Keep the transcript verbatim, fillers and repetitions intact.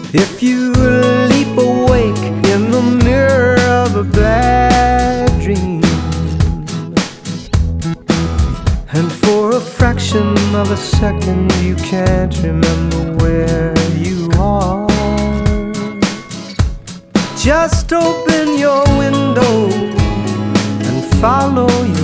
If you leap awake in the mirror of a bad dream, and for a fraction of a second you can't remember where you are, just open your window and follow